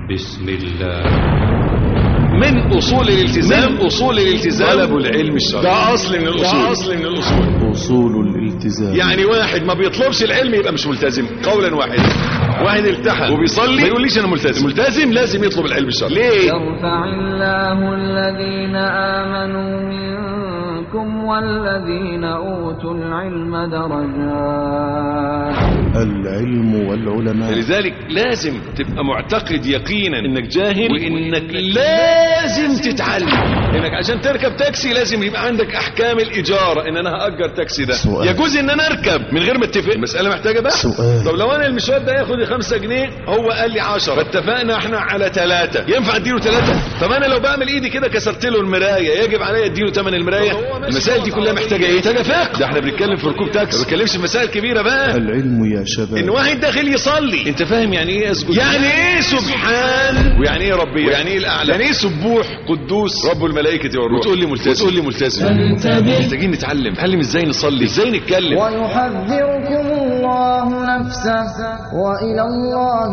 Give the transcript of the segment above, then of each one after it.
بسم الله. من أصول الالتزام طلب العلم الشرعي. ده أصل من الأصول. أصول الالتزام. يعني واحد ما بيطلبش العلم يبقى مش ملتزم قولا واحدا. واحد التحق وبيصلي ما يقوليش أنا ملتزم لازم يطلب العلم الشرعي. ليه؟ يرفع الله الذين آمنوا منكم والذين أوتوا العلم درجات. العلم والعلماء. لذلك لازم تبقى معتقد يقينا انك جاهل وانك لازم تتعلم. انك عشان تركب تاكسي لازم يبقى عندك احكام الاجاره، ان انا هاجر تاكسي ده سؤال. يجوز ان انا اركب من غير ما اتفق. المساله محتاجه بقى سؤال. طب لو انا المشوار ده ياخد 5 جنيه هو قال لي 10 فاتفقنا احنا على 3 ينفع اديله 3؟ طب انا لو بعمل ايدي كده كسرت له المرايه يجب عليا اديله ثمن المرايه؟ المسائل دي كلها محتاجه ايه؟ محتاجه فقه. ده احنا بنتكلم في ركوب تاكسي ما بنتكلمش في مسائل كبيره بقى. العلم يا شباب. ان واحد داخل يصلي انت فاهم يعني ايه اسجد، يعني ايه سبحان، ويعني ايه ربي، ويعني ايه الاعلى، يعني ايه سبوح قدوس رب الملائكه والروح، وتقول لي ملتزم. محتاجين نتعلم ازاي نصلي، ازاي نتكلم. ويحذركم الله نفسه وإلى الله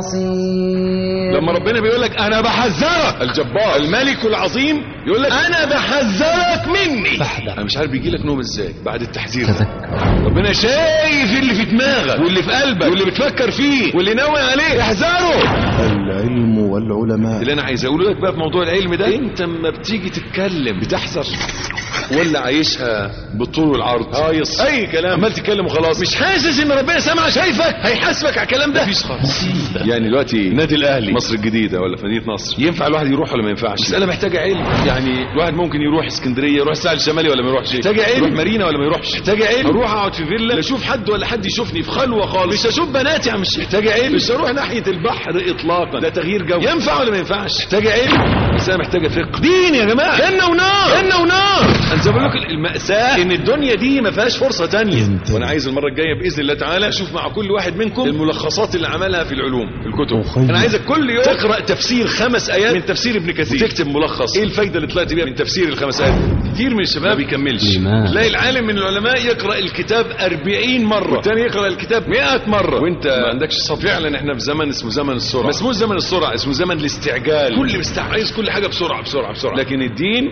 المصير. لما ربنا بيقول لك انا بحذرك، الجبار الملك العظيم يقول لك انا بحذرك مني، انا مش عارف بيجي لك نوم ازاي بعد التحذير ده. ربنا شايف اللي في دماغك واللي في قلبك واللي بتفكر فيه واللي ناوي عليه، احذره. العلم والعلماء. اللي انا عايز اقوله لك بقى في موضوع العلم ده، انت اما بتيجي تتكلم بتحذر ولا عايشها بالطول والعرض هايص اي كلام عمال تتكلم وخلاص، مش حاسس ان ربنا سامع شايفك هيحاسبك على الكلام ده؟ مفيش خالص. يعني دلوقتي النادي الاهلي مصر الجديده ولا في مدينه نصر ينفع الواحد يروح ولا ما ينفعش؟ مساله محتاجه علم. يعني الواحد ممكن يروح اسكندريه، يروح الساحل الشمالي ولا ما يروحش؟ محتاجه علم. يروح مارينا ولا ما يروحش؟ محتاجه علم. اروح اقعد في فيلا لا اشوف حد ولا حد يشوفني في خلوه خالص، مش اشوف بناتي، مش محتاجه علم. مش اروح ناحيه البحر اطلاقا، ده تغيير جو. ينفع ولا ما ينفعش؟ محتاجه علم. مساله محتاجه فقه دين يا جماعه. جنه ونار. انا بقول لك المأساة ان الدنيا دي ما فيهاش فرصة تانية. وانا عايز المرة الجاية بإذن الله تعالى اشوف مع كل واحد منكم الملخصات اللي عملها في العلوم في الكتب. انا عايزك كل يوم تقرأ تفسير 5 آيات من تفسير ابن كثير وتكتب ملخص ايه الفايدة اللي طلعت بيها من تفسير ال5 آيات. كتير من الشباب ما بيكملش. تلاقي العالم من العلماء يقرأ الكتاب 40 مرة والتاني يقرأ الكتاب 100 مرة وانت ما عندكش صبر. فعلا احنا في زمن اسمه زمن السرعة. ما اسموش زمن السرعة، اسمه زمن الاستعجال. كل عايز كل حاجة بسرعة. لكن الدين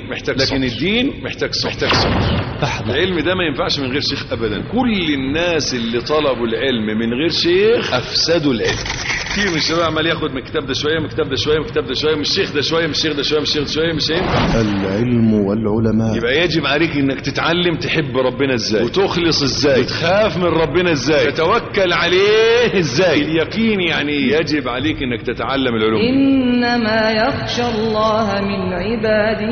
محتاج صبر. العلم ده ما ينفعش من غير شيخ ابدا. كل الناس اللي طلبوا العلم من غير شيخ افسدوا العلم. كتير من الشباب عمال ياخد من الكتاب ده شويه، من الكتاب ده شويه، من الكتاب ده شويه، من الشيخ ده شويه، من الشيخ ده شويه، من الشيخ ده شويه، مش هينفع. العلم والعلماء. يبقى يجب عليك انك تتعلم تحب ربنا ازاي، وتخلص ازاي، وتخاف من ربنا ازاي، تتوكل عليه ازاي. اليقين يعني يجب عليك انك تتعلم العلوم. إنما يخشى الله من عباده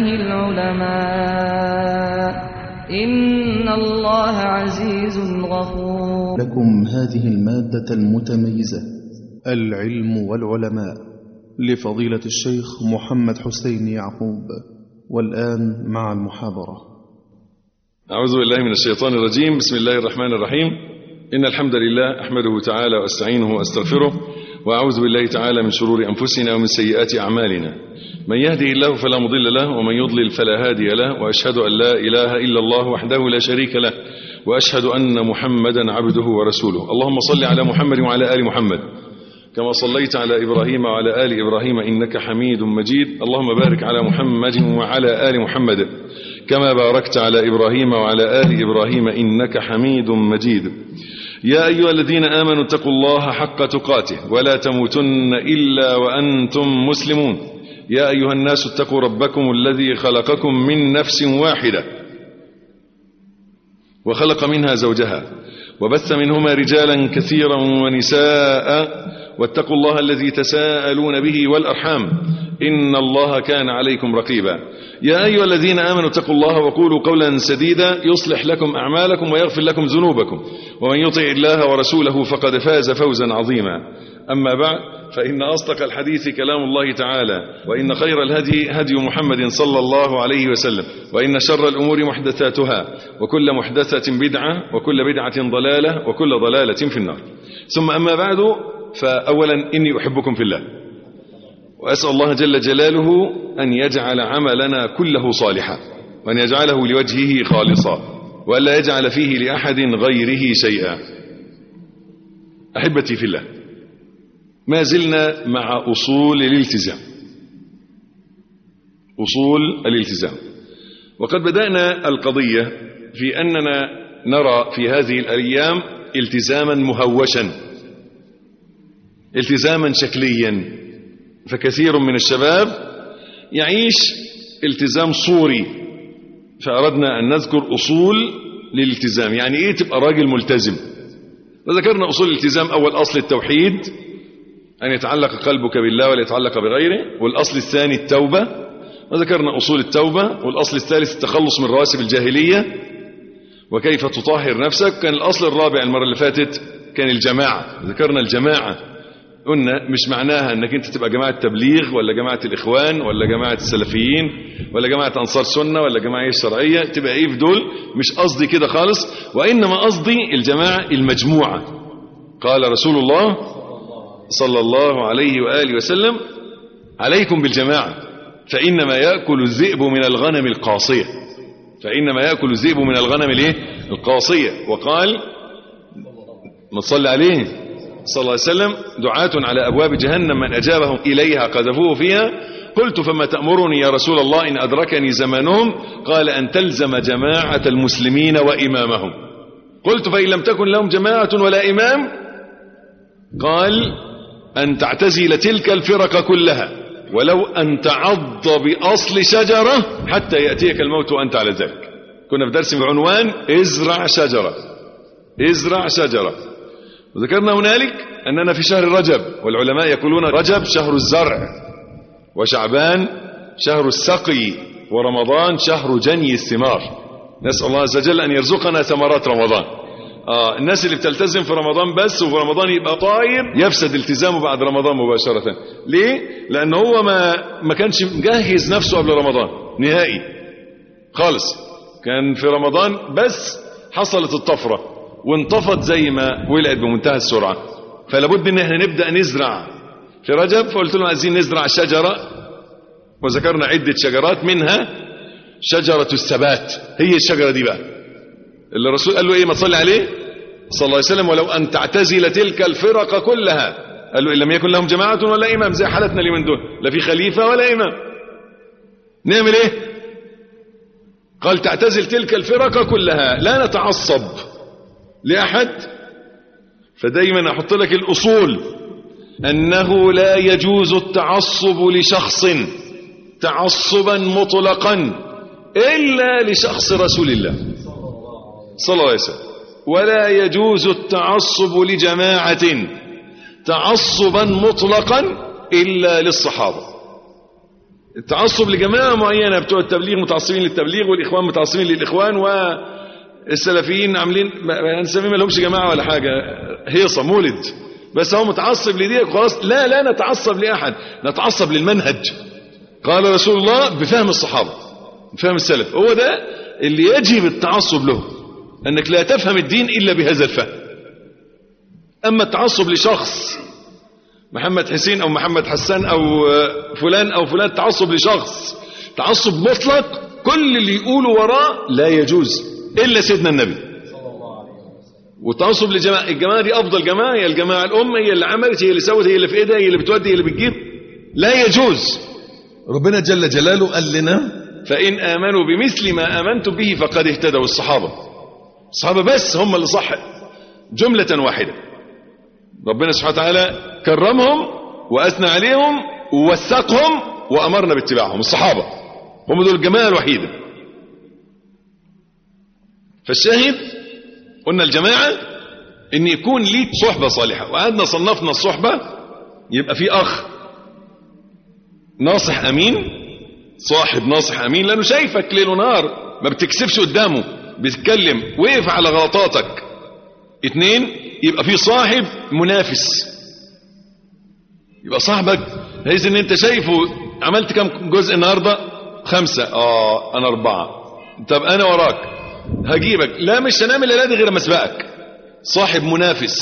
العلماء إن الله عزيز غفور. لكم هذه المادة المتميزة العلم والعلماء لفضيلة الشيخ محمد حسين يعقوب. والآن مع المحاضرة. أعوذ بالله من الشيطان الرجيم. بسم الله الرحمن الرحيم. إن الحمد لله أحمده تعالى وأستعينه وأستغفره، وأعوذ بالله تعالى من شرور أنفسنا ومن سيئات أعمالنا. من يهده الله فلا مضل له ومن يضلل فلا هادي له، وأشهد أن لا إله إلا الله وحده لا شريك له، وأشهد أن محمدا عبده ورسوله. اللهم صل على محمد وعلى آل محمد كما صليت على إبراهيم وعلى آل إبراهيم إنك حميد مجيد. اللهم بارك على محمد وعلى آل محمد كما باركت على إبراهيم وعلى آل إبراهيم إنك حميد مجيد. يا أيها الذين آمنوا اتقوا الله حق تقاته ولا تموتن إلا وأنتم مسلمون. يا أيها الناس اتقوا ربكم الذي خلقكم من نفس واحدة وخلق منها زوجها وبث منهما رجالا كثيرا ونساء، واتقوا الله الذي تساءلون به والأرحام إن الله كان عليكم رقيبا. يا أيها الذين آمنوا اتقوا الله وقولوا قولا سديدا يصلح لكم أعمالكم ويغفر لكم ذنوبكم، ومن يطع الله ورسوله فقد فاز فوزا عظيما. أما بعد، فإن أصدق الحديث كلام الله تعالى، وإن خير الهدي هدي محمد صلى الله عليه وسلم، وإن شر الأمور محدثاتها، وكل محدثة بدعة، وكل بدعة ضلالة، وكل ضلالة في النار. ثم أما بعد، فأولا إني أحبكم في الله، وأسأل الله جل جلاله أن يجعل عملنا كله صالحا، وأن يجعله لوجهه خالصا، وألا يجعل فيه لأحد غيره شيئا. أحبتي في الله، ما زلنا مع أصول الالتزام. أصول الالتزام. وقد بدأنا القضية في أننا نرى في هذه الأيام التزاما مهوشا، التزاما شكليا. فكثير من الشباب يعيش التزام صوري، فأردنا أن نذكر أصول للالتزام. يعني إيه تبقى راجل ملتزم؟ وذكرنا أصول الالتزام. أول أصل التوحيد، أن يتعلق قلبك بالله ولا يتعلق بغيره. والأصل الثاني التوبة، وذكرنا أصول التوبة. والأصل الثالث التخلص من رواسب الجاهلية وكيف تطهر نفسك. كان الأصل الرابع المرة اللي فاتت كان الجماعة. ذكرنا الجماعة، قلنا مش معناها أنك أنت تبقى جماعة تبليغ ولا جماعة الإخوان ولا جماعة السلفيين ولا جماعة أنصار سنة ولا جماعة الشرعية، تبقى إيه في دول. مش قصدي كده خالص، وإنما قصدي الجماعة المجموعة. قال رسول الله صلى الله عليه وآله وسلم: عليكم بالجماعة فإنما يأكل الذئب من الغنم القاصية. فإنما يأكل الذئب من الغنم القاصية. وقال ما صلى عليه صلى الله عليه وسلم: دعاة على أبواب جهنم من أجابهم إليها قذفوه فيها. قلت فما تأمرني يا رسول الله إن أدركني زمانهم؟ قال أن تلزم جماعة المسلمين وإمامهم. قلت فإن لم تكن لهم جماعة ولا إمام؟ قال أن تعتزل تلك الفرق كلها ولو أن تعض بأصل شجرة حتى يأتيك الموت وأنت على ذلك. كنا في درس بعنوان ازرع شجرة، ازرع شجرة. وذكرنا هنالك أننا في شهر رجب، والعلماء يقولون رجب شهر الزرع، وشعبان شهر السقي، ورمضان شهر جني الثمار. نسأل الله عز وجل أن يرزقنا ثمرات رمضان. الناس اللي بتلتزم في رمضان بس وفي رمضان يبقى طاير، يفسد التزامه بعد رمضان مباشرة. ليه؟ لأنه هو ما كانش مجهز نفسه قبل رمضان نهائي خالص. كان في رمضان بس حصلت الطفرة وانطفت زي ما ولعت بمنتهى السرعة. فلابد ان احنا نبدأ نزرع في رجب. فقلت لهم عايزين نزرع شجرة، وذكرنا عدة شجرات، منها شجرة الثبات. هي الشجرة دي بقى اللي الرسول قال له ايه؟ ما تصلي عليه صلى الله عليه وسلم: ولو ان تعتزل تلك الفرق كلها. قال له ان لم يكن لهم جماعة ولا امام، زي حالتنا اليومين دول، لا في خليفة ولا امام. نعمل ايه؟ قال تعتزل تلك الفرق كلها، لا نتعصب لأحد. فدايما أحط لك الأصول أنه لا يجوز التعصب لشخص تعصبا مطلقا إلا لشخص رسول الله صلى الله عليه وسلم، ولا يجوز التعصب لجماعة تعصبا مطلقا إلا للصحابة. التعصب لجماعة معينة بتوع التبليغ متعصبين للتبليغ، والإخوان متعصبين للإخوان، والسلفيين عاملين ما لهمش جماعة ولا حاجة، هيصة مولد، بس هو متعصب لديك خلاص. لا نتعصب لأحد، نتعصب للمنهج. قال رسول الله بفهم الصحابة، بفهم السلف. هو ده اللي يجب التعصب له، أنك لا تفهم الدين إلا بهذا الفهم. أما التعصب لشخص محمد حسين أو محمد حسان أو فلان أو فلان، تعصب لشخص تعصب مطلق كل اللي يقولوا وراه لا يجوز إلا سيدنا النبي. والتعصب لجماعة، الجماعة دي أفضل جماعة، هي الجماعة الأم، هي اللي عملت، هي اللي سوت، هي اللي في إيدها، هي اللي بتودي، هي اللي بتجيب، لا يجوز. ربنا جل جلاله قال لنا: فإن آمنوا بمثل ما آمنتم به فقد اهتدوا. الصحابة بس هم اللي صح جملة واحدة. ربنا سبحانه وتعالى كرمهم وأثنى عليهم ووثقهم وأمرنا باتباعهم. الصحابة هم دول الجماعة الوحيدة. فالشاهد قلنا الجماعة ان يكون ليك صحبة صالحة، وقعدنا صنفنا الصحبة. يبقى في أخ ناصح أمين، صاحب ناصح أمين لأنه شايفك ليل ونهار، ما بتكسبش قدامه، بتتكلم، وقف على غلطاتك. 2 يبقى في صاحب منافس، يبقى صاحبك بحيث ان انت شايفه عملت كم جزء النهاردة؟ 5. انا 4. طب انا وراك هجيبك، لا مش هنعمل الا غير ما اسبقك. صاحب منافس.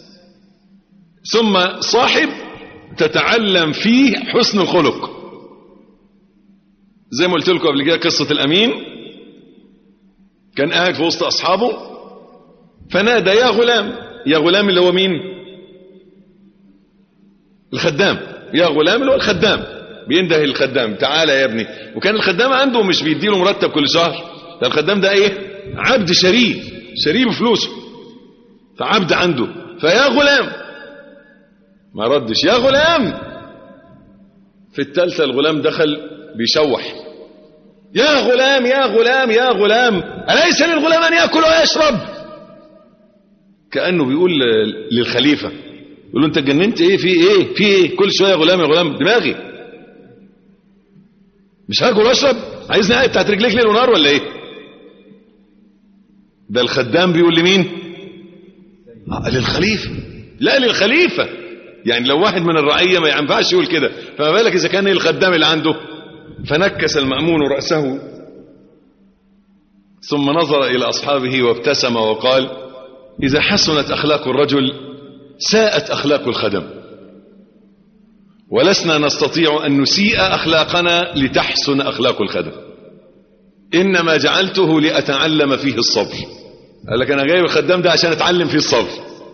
ثم صاحب تتعلم فيه حسن الخلق، زي ما قلت لكم قبل كده قصة الأمين. كان قاعد في وسط أصحابه فنادى: يا غلام. يا غلام اللي هو مين؟ الخدام يا غلام اللي هو الخدام، بينده الخدام تعالى يا ابني. وكان الخدام عنده مش بيديله مرتب كل شهر، ده الخدام ده ايه؟ عبد شريه بفلوسه، فعبد عنده. فيا غلام ما ردش يا غلام. في الثالثة الغلام دخل بيشوح، يا غلام يا غلام يا غلام أليس للغلام أن يأكل ويشرب؟ كأنه بيقول للخليفة، يقول له انت اتجننت ايه؟ في ايه كل شويه يا غلام يا غلام؟ دماغي مش هاكل واشرب؟ عايزني قاعد بتاعت رجليك ليل ونهار ولا ايه؟ ده الخدام بيقول لمين؟ للخليفه. لا للخليفه، يعني لو واحد من الرعيه ما ينفعش يقول كده، فما بالك اذا كان الخدام اللي عنده. فنكس المأمون رأسه ثم نظر الى اصحابه وابتسم وقال: اذا حسنت اخلاق الرجل ساءت أخلاق الخدم، ولسنا نستطيع أن نسيء أخلاقنا لتحسن أخلاق الخدم، إنما جعلته لأتعلم فيه الصبر. قال لك أنا جايب الخدام ده عشان أتعلم فيه الصبر.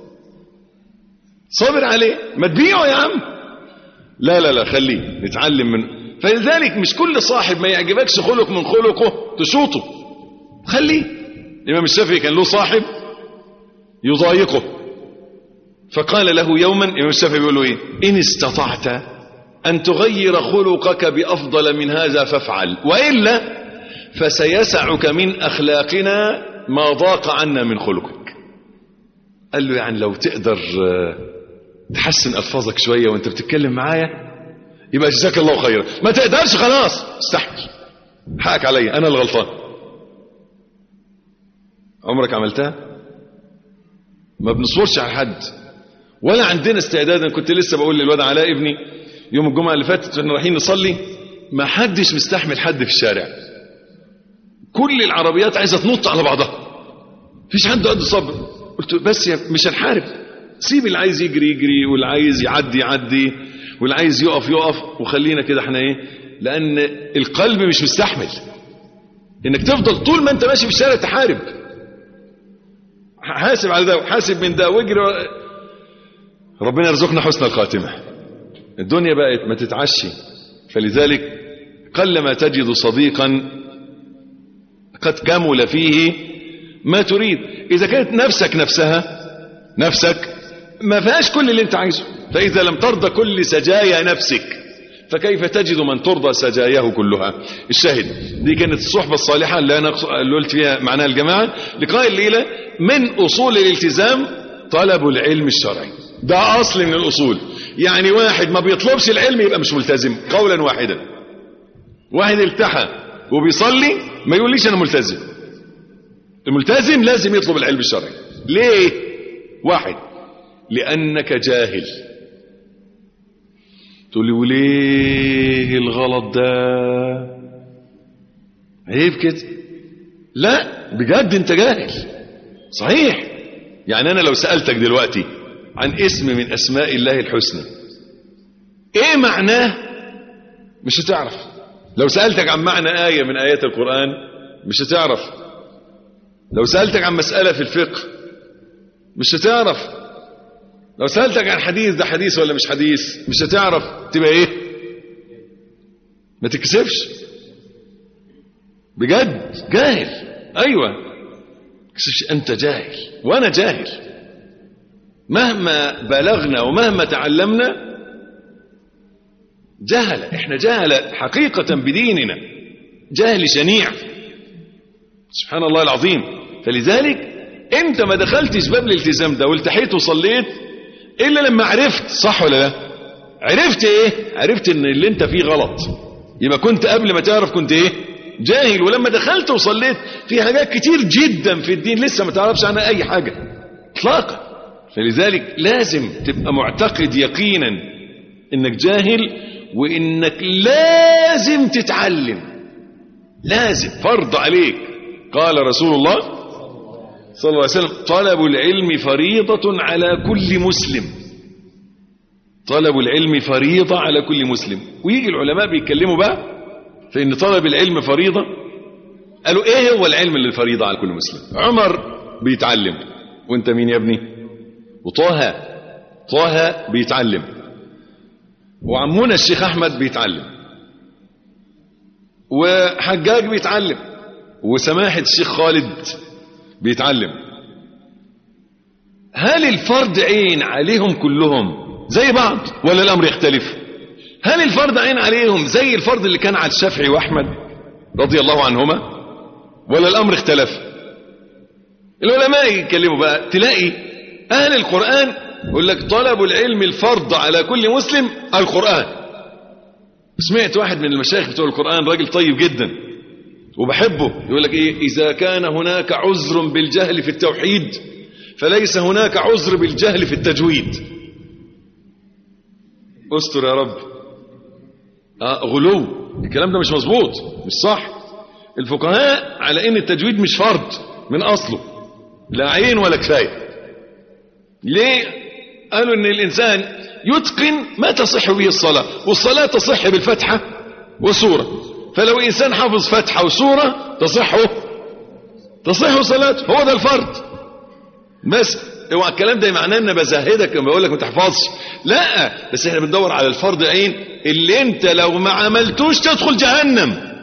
صبر عليه، ما تبيعه يا عم، لا خليه نتعلم منه. فلذلك مش كل صاحب ما يعجبكش خلق من خلقه تشوطه، خليه. الإمام الشافعي كان له صاحب يضايقه، فقال له يوما، الإمام الشافعي بيقول له ايه؟ إن استطعت أن تغير خلقك بأفضل من هذا فافعل، وإلا فسيسعك من أخلاقنا ما ضاق عنا من خلقك. قال له يعني لو تقدر تحسن ألفاظك شوية وانت بتتكلم معايا يبقى جزاك الله خيرا، ما تقدرش خلاص استحمل، حقك علي أنا الغلطان. عمرك عملتها؟ ما بنصورش على حد ولا عندنا استعداد. انا كنت لسه بقول للواد علاء ابني يوم الجمعه اللي فاتت واحنا رايحين نصلي، ما حدش مستحمل حد في الشارع، كل العربيات عايزه تنط على بعضها، مفيش حد عنده صبر. قلت بس مش هنحارب، سيب اللي عايز يجري يجري واللي عايز يعدي يعدي واللي عايز يقف يقف، وخلينا كده احنا ايه، لان القلب مش مستحمل انك تفضل طول ما انت ماشي في الشارع تحارب. حاسب على ده وحاسب من ده واجري. ربنا يرزقنا حسن الخاتمة. الدنيا بقت ما تتعشي، فلذلك قلما تجد صديقا قد كمل فيه ما تريد. إذا كانت نفسك ما فيهاش كل اللي انت عايزه، فإذا لم ترضى كل سجايا نفسك فكيف تجد من ترضى سجاياه كلها؟ الشاهد دي كانت الصحبة الصالحة اللي أنا قلت فيها معناها الجماعة. لقاء الليلة من أصول الالتزام طلب العلم الشرعي، ده أصل من الأصول. يعني واحد ما بيطلبش العلم يبقى مش ملتزم قولا واحدا. واحد التحى وبيصلي ما يقوليش أنا ملتزم. الملتزم لازم يطلب العلم الشرعي. ليه؟ واحد، لأنك جاهل. تقول لي وليه الغلط ده؟ عيب كده. لا بجد انت جاهل صحيح. يعني انا لو سألتك دلوقتي عن اسم من اسماء الله الحسنى ايه معناه مش هتعرف. لو سألتك عن معنى آية من آيات القرآن مش هتعرف. لو سألتك عن مسألة في الفقه مش هتعرف. لو سألتك عن حديث ده حديث ولا مش حديث مش هتعرف. تبقى ايه؟ ما تكسبش بجد. جاهل. ايوه تكسبش، انت جاهل وانا جاهل. مهما بلغنا ومهما تعلمنا جهل. احنا جهل حقيقة بديننا، جهل شنيع سبحان الله العظيم. فلذلك انت ما دخلتش باب الالتزام ده والتحيت وصليت الا لما عرفت. صح ولا لا؟ عرفت ايه؟ عرفت ان اللي انت فيه غلط. يبقى كنت قبل ما تعرف كنت ايه؟ جاهل. ولما دخلت وصليت في حاجات كتير جدا في الدين لسه ما تعرفش عنها اي حاجة اطلاقا. فلذلك لازم تبقى معتقد يقينا انك جاهل وانك لازم تتعلم. لازم فرض عليك. قال رسول الله صلى الله عليه وسلم طلب العلم فريضة على كل مسلم. طلب العلم فريضة على كل مسلم. ويجي العلماء بيتكلموا بقى فإن طلب العلم فريضة. قالوا ايه هو العلم اللي فريضة على كل مسلم؟ عمر وعمونا الشيخ أحمد بيتعلم، وحجاج بيتعلم، وسماحة الشيخ خالد بيتعلم. هل الفرض عين عليهم كلهم زي بعض ولا الأمر يختلف؟ هل الفرض عين عليهم زي الفرض اللي كان على الشافعي وأحمد رضي الله عنهما ولا الأمر اختلف؟ العلماء يتكلموا بقى، تلاقي أهل القرآن يقول لك طلب العلم الفرض على كل مسلم القرآن. سمعت واحد من المشايخ بتوع القرآن راجل طيب جدا وبحبه، يقول لك ايه: إذا كان هناك عذر بالجهل في التوحيد فليس هناك عذر بالجهل في التجويد. استر يا رب. غلو، الكلام ده مش مظبوط، مش صح. الفقهاء على ان التجويد مش فرض من اصله، لا عين ولا كفايه. ليه؟ قالوا ان الانسان يتقن ما تصح به الصلاه، والصلاه تصح بالفتحه وسوره، فلو انسان حافظ فتحه وسوره تصح صلاته، هو ده الفرض. بس اوعى الكلام ده معناه ان بزهدك لما بقول لك ما تحفظش، لا، بس احنا بندور على الفرض عين اللي انت لو ما عملتوش تدخل جهنم.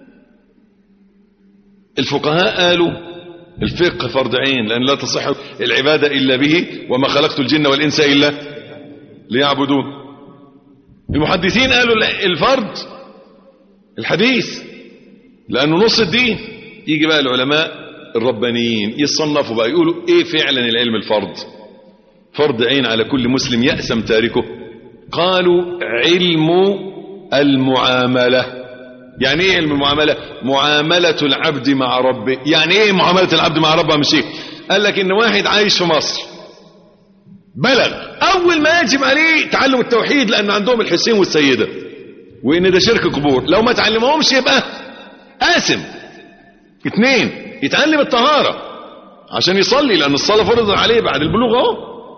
الفقهاء قالوا الفقه فرض عين لان لا تصح العباده الا به، وما خلقت الجن والانس الا ليعبدون. المحدثين قالوا الفرض الحديث لانه نص الدين. يجي بقى العلماء الربانيين يصنفوا بقى يقولوا ايه فعلا العلم الفرض؟ فرض عين على كل مسلم يأسم تاركه. قالوا علم المعاملة. يعني ايه علم المعاملة؟ معاملة العبد مع ربه. يعني ايه معاملة العبد مع ربه؟ مش ايه؟ قال لك ان واحد عايش في مصر بلغ، اول ما يجب عليه تعلم التوحيد لان عندهم الحسين والسيدة وان ده شرك قبور، لو ما تعلمهمش يبقى آثم. 2 يتعلم الطهارة عشان يصلي لأن الصلاة فرض عليه بعد البلوغ اهو.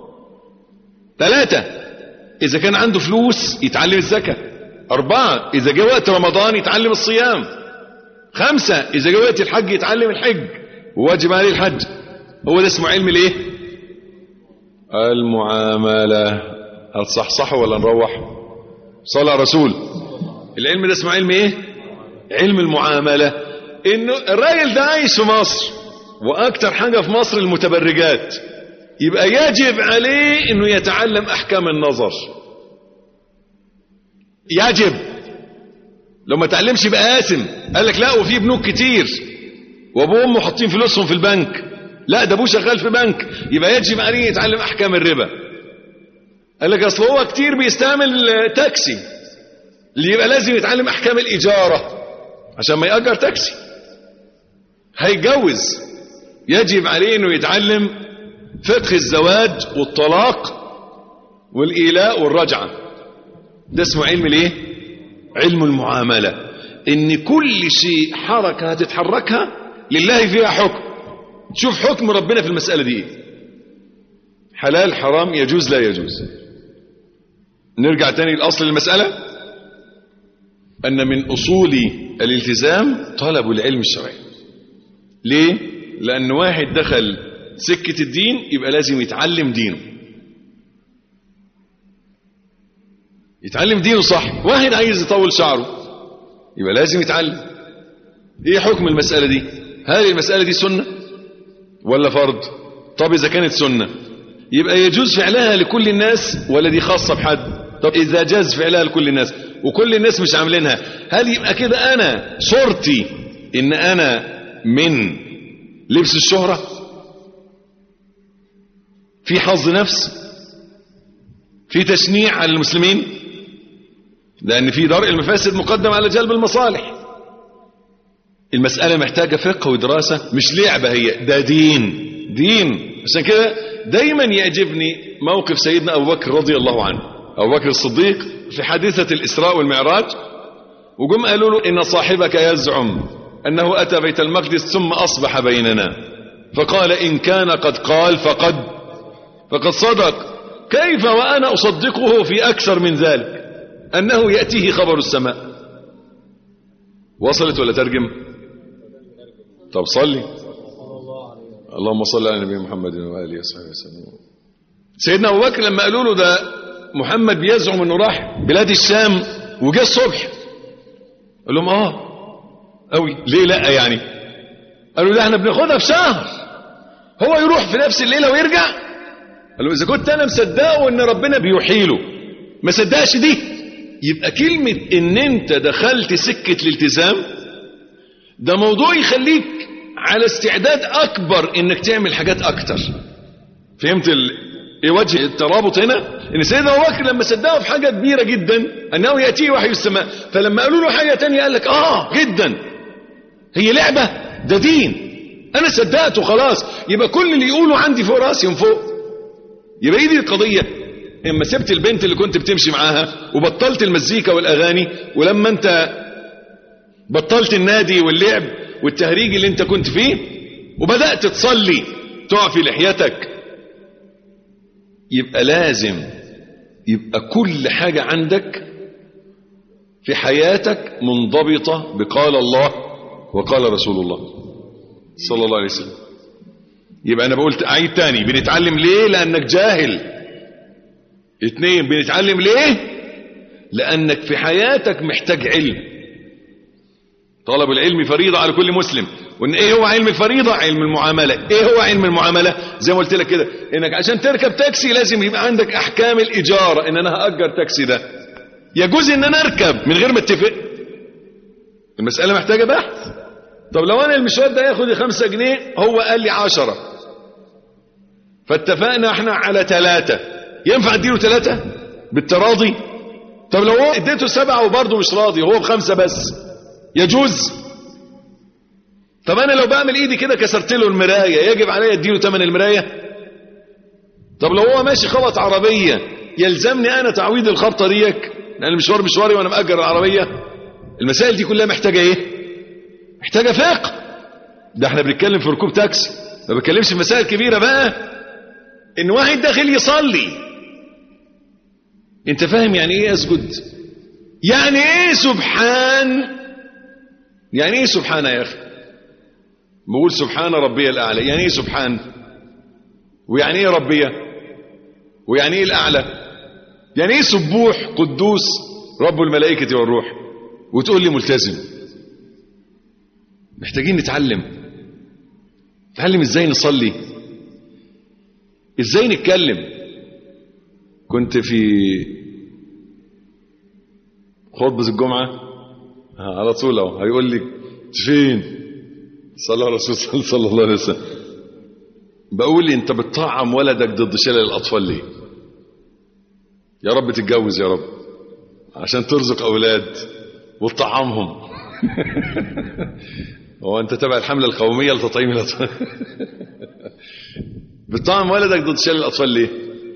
3 إذا كان عنده فلوس يتعلم الزكاة. 4 إذا جاء وقت رمضان يتعلم الصيام. 5 إذا جاء وقت الحج يتعلم الحج وواجب عليه الحج. هو ده اسمه علم الايه؟ المعاملة. هتصحصحوا ولا نروح؟ صلى على رسول. العلم ده اسمه علم ايه؟ علم المعاملة. انه الراجل ده عايش في مصر واكتر حاجة في مصر المتبرجات، يبقى يجب عليه انه يتعلم احكام النظر. يجب. لو ما تعلمش يبقى آثم. قال لك لا، وفي بنوك كتير وابوه وامه حاطين فلوسهم في البنك، لا ده ابوه شغال في بنك، يبقى يجب عليه يتعلم احكام الربا. قال لك اصل هو كتير بيستعمل تاكسي، اللي يبقى لازم يتعلم احكام الاجارة عشان ما يأجر تاكسي. هيتجوز يجب عليه انه يتعلم فقه الزواج والطلاق والإيلاء والرجعة. ده اسمه علم الايه؟ علم المعاملة. ان كل شيء حركة هتتحركها لله فيها حكم. تشوف حكم ربنا في المسألة دي ايه؟ حلال حرام يجوز لا يجوز. نرجع تاني لأصل المسألة، أن من أصول الالتزام طلب العلم الشرعي. ليه؟ لأن واحد دخل سكة الدين يبقى لازم يتعلم دينه. يتعلم دينه صح. واحد عايز يطول شعره يبقى لازم يتعلم. ايه حكم المسألة دي؟ هل المسألة دي سنة ولا فرض؟ طب إذا كانت سنة يبقى يجوز فعلها لكل الناس ولا دي خاصة بحد؟ طب إذا جاز فعلها لكل الناس وكل الناس مش عاملينها، هل يبقى كده أنا صورتي إن أنا من لبس الشهرة؟ في حظ نفس؟ في تشنيع على المسلمين؟ لأن في درء المفاسد مقدم على جلب المصالح. المسألة محتاجة فقه ودراسة، مش لعبة، هي ده دين. عشان كده دايما يعجبني موقف سيدنا أبو بكر رضي الله عنه، أبو بكر الصديق في حادثة الإسراء والمعراج، وقم قالوا له إن صاحبك يزعم أنه أتى بيت المقدس ثم أصبح بيننا، فقال إن كان قد قال فقد صدق. كيف وأنا أصدقه في أكثر من ذلك أنه يأتيه خبر السماء؟ وصلت ولا ترجم؟ طب صلي. اللهم صل على نبي محمد وآله وصحبه وسلم. سيدنا أبو بكر لما قالوا له ده محمد بيزعم انه راح بلاد الشام وجاء الصبح. قال لهم قوي ليه لا يعني؟ قالوا لا احنا بناخدها في شهر، هو يروح في نفس الليله ويرجع. قالوا اذا كنت انا مصدقه ان ربنا بيحيله ما صدقش دي، يبقى كلمه ان انت دخلت سكه الالتزام ده موضوع يخليك على استعداد اكبر انك تعمل حاجات اكتر. فهمت ايه وجه الترابط هنا؟ ان سيدنا ابو بكر لما صدقه في حاجه كبيره جدا انه ياتيه وحي السماء، فلما قالوا له حاجه تانية قال لك جدا، هي لعبه ده دين، انا صدقته خلاص، يبقى كل اللي يقوله عندي فوق راسي من فوق. يبقى ايه دي القضيه؟ اما سبت البنت اللي كنت بتمشي معاها وبطلت المزيكا والاغاني، ولما انت بطلت النادي واللعب والتهريج اللي انت كنت فيه وبدأت تصلي تعفي لحيتك، يبقى لازم يبقى كل حاجة عندك في حياتك منضبطة بقال الله وقال رسول الله صلى الله عليه وسلم. يبقى انا بقولت اعيد تاني، بنتعلم ليه؟ لانك جاهل. 2 بنتعلم ليه؟ لانك في حياتك محتاج علم. طلب العلم فريضة على كل مسلم. وان ايه هو علم الفريضة؟ علم المعاملة. ايه هو علم المعاملة؟ زي ما قلت لك كده، انك عشان تركب تاكسي لازم يبقى عندك احكام الاجارة، ان انا هأجر تاكسي ده يجوز ان انا اركب من غير ما اتفق. المسألة محتاجة بحث. طب لو انا المشوار ده ياخد 5 جنيه هو قال لي 10، فاتفقنا احنا على 3، ينفع اديله 3 بالتراضي؟ طب لو هو اديته 7 وبرضه مش راضي، هو ب5 بس، يجوز؟ طب انا لو بعمل ايدي كده كسرت له المرايه يجب عليا اديله ثمن المرايه؟ طب لو هو ماشي خبط عربيه يلزمني انا تعويض الخبطه ديك لان المشوار مشواري وانا مأجر العربيه؟ المسائل دي كلها محتاجه ايه؟ محتاجه فقه. ده احنا بنتكلم في ركوب تاكسي، ما بتكلمش في مسائل كبيره بقى. ان واحد داخل يصلي، انت فاهم يعني ايه اسجد؟ يعني ايه سبحان؟ يعني ايه سبحان يا اخي؟ بقول سبحان ربي الاعلى، يعني ايه سبحان؟ ويعني ايه ربيه؟ ويعني ايه الاعلى؟ يعني ايه سبوح قدوس رب الملائكه والروح؟ وتقول لي ملتزم. محتاجين نتعلم ازاي نصلي، ازاي نتكلم. كنت في خطبه الجمعه على طول اهو هيقول لي فين؟ صلى الله عليه وسلم صلى الله عليه وسلم. بقول لي انت بتطعم ولدك ضد شلل الاطفال ليه؟ يا رب تتجوز يا رب عشان ترزق اولاد وتطعمهم. هو انت تبع الحمله القوميه لتطعيم الاطفال؟ بتطعم ولدك ضد شلل الاطفال ليه؟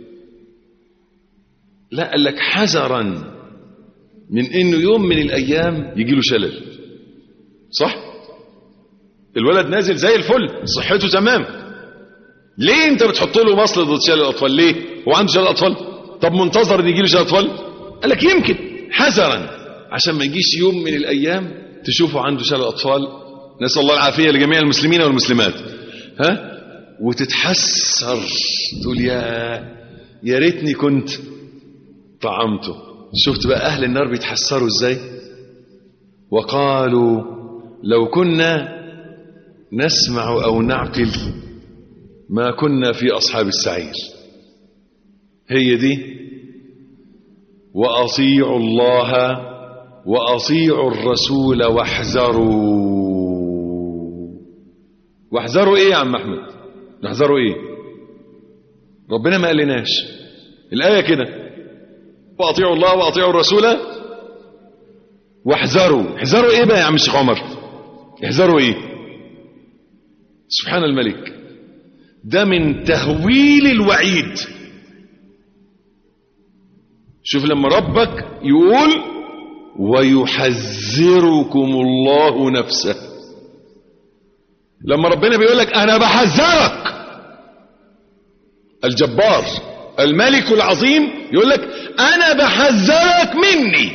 لا، قال لك حذرا من انه يوم من الايام يجي له شلل. صح؟ الولد نازل زي الفل صحته تمام، ليه انت بتحط له مصل ضد شلل الاطفال؟ ليه؟ هو عنده شلل اطفال؟ طب منتظر ان يجي له شلل اطفال؟ قال لك يمكن حذرا عشان ما يجيش يوم من الايام تشوفه عنده شلل اطفال، نسال الله العافيه لجميع المسلمين والمسلمات، وتتحسر تقول يا ريتني كنت طعمته. شفت بقى اهل النار بيتحسروا ازاي؟ وقالوا لو كنا نسمع او نعقل ما كنا في اصحاب السعير. هي دي واطيعوا الله واطيعوا الرسول واحذروا ايه يا عم احمد؟ نحذروا ايه؟ ربنا ما قالناش الايه كده، واطيعوا الله واطيعوا الرسول احذروا ايه بقى يا عم الشيخ عمر؟ احذروا ايه؟ سبحان الملك، ده من تهويل الوعيد. شوف لما ربك يقول ويحذركم الله نفسه، لما ربنا بيقول لك انا بحذرك، الجبار الملك العظيم يقول لك انا بحذرك مني.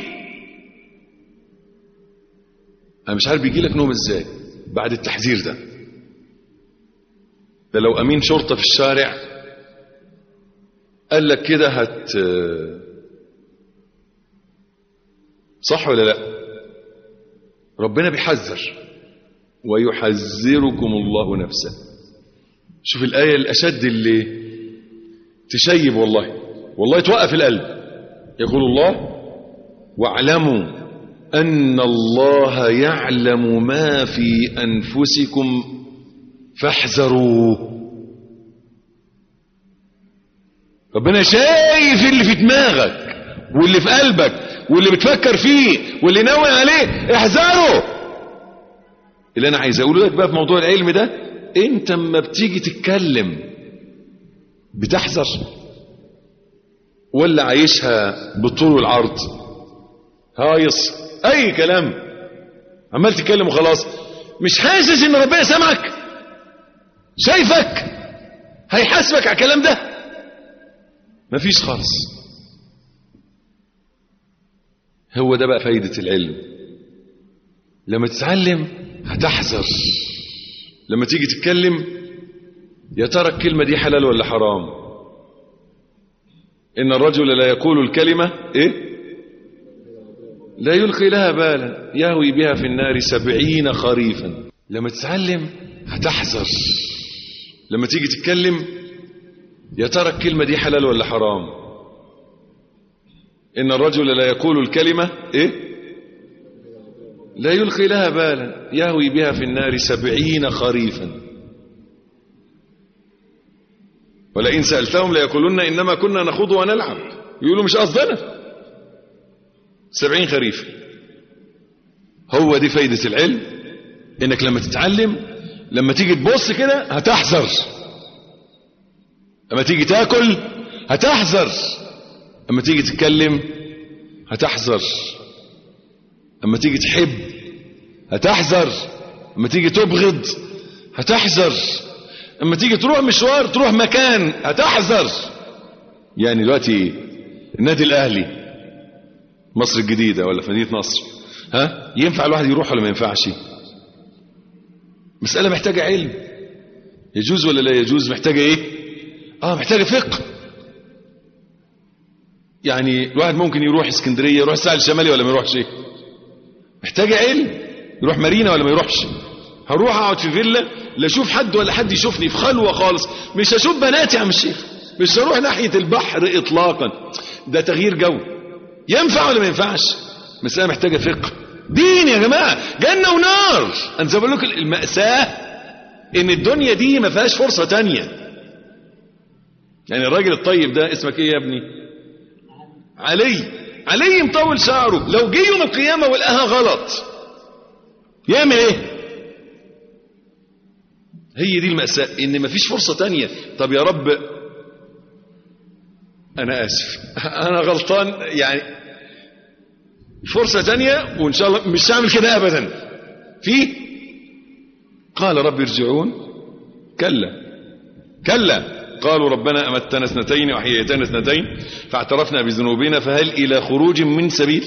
انا مش عارف بيجي لك نوم ازاي بعد التحذير ده. ده لو امين شرطه في الشارع قال لك كده صح ولا لا؟ ربنا بيحذر ويحذركم الله نفسه. شوف الآية الأشد اللي تشيب والله توقف القلب. يقول الله: واعلموا أن الله يعلم ما في أنفسكم فاحذروه. ربنا شايف اللي في دماغك واللي في قلبك واللي بتفكر فيه واللي ناوي عليه، احذره. اللي انا عايز اقوله لك بقى في موضوع العلم ده، انت اما بتيجي تتكلم بتحذر ولا عايشها بالطول والعرض؟ هايص اي كلام عمال تتكلم وخلاص، مش حاسس ان ربنا سامعك شايفك هيحاسبك على الكلام ده؟ مفيش خالص. هو ده بقى فايدة العلم. لما تتعلم هتحذر، لما تيجي تتكلم يا ترى الكلمة دي حلال ولا حرام. إن الرجل لا يقول الكلمة لا يلقي لها بالا يهوي بها في النار 70 خريفا. لما تتعلم هتحذر، لما تيجي تتكلم يا ترى الكلمة دي حلال ولا حرام. إن الرجل لا يقول الكلمة لا يلقي لها بالا يهوي بها في النار 70 خريفا. ولئن سألتهم ليقولون إنما كنا نخوض ونلعب، يقولوا مش قصدنا 70 خريف. هو دي فايدة العلم، إنك لما تتعلم لما تيجي تبص كده هتحذر، لما تيجي تاكل هتحذر، لما تيجي تتكلم هتحذر، لما تيجي تحب هتحذر، لما تيجي تبغض هتحذر، لما تيجي تروح مشوار تروح مكان هتحذر. يعني دلوقتي النادي الأهلي مصر الجديدة ولا في مدينة نصر، ينفع الواحد يروح ولا ما ينفعش؟ مسألة محتاجة علم، يجوز ولا لا يجوز، محتاجة محتاجة فقه. يعني الواحد ممكن يروح اسكندرية، يروح الساحل الشمالي ولا ما يروحش؟ محتاجة علم. يروح مارينا ولا ما يروحش؟ هروح اقعد في فيلا لا اشوف حد ولا حد يشوفني، في خلوة خالص، مش هشوف بنات يا عم الشيخ، مش هروح ناحية البحر اطلاقا، ده تغيير جو. ينفع ولا ما ينفعش؟ مسألة محتاجة فقه دين يا جماعة، جنة ونار. انا زي ما بقول لكم المأساة ان الدنيا دي ما فيهاش فرصة تانية. يعني الراجل الطيب ده اسمك ايه يا ابني؟ علي مطول شعره، لو جه يوم القيامة ولقاها غلط يعمل ايه؟ هي دي المأساة، ان مفيش فرصة تانية. طب يا رب انا اسف انا غلطان، يعني فرصة تانية وان شاء الله مش هعمل كده ابدا. قال رب ارجعون، كلا قالوا ربنا أمتنا 2 وأحييتنا 2 فاعترفنا بذنوبنا فهل إلى خروج من سبيل،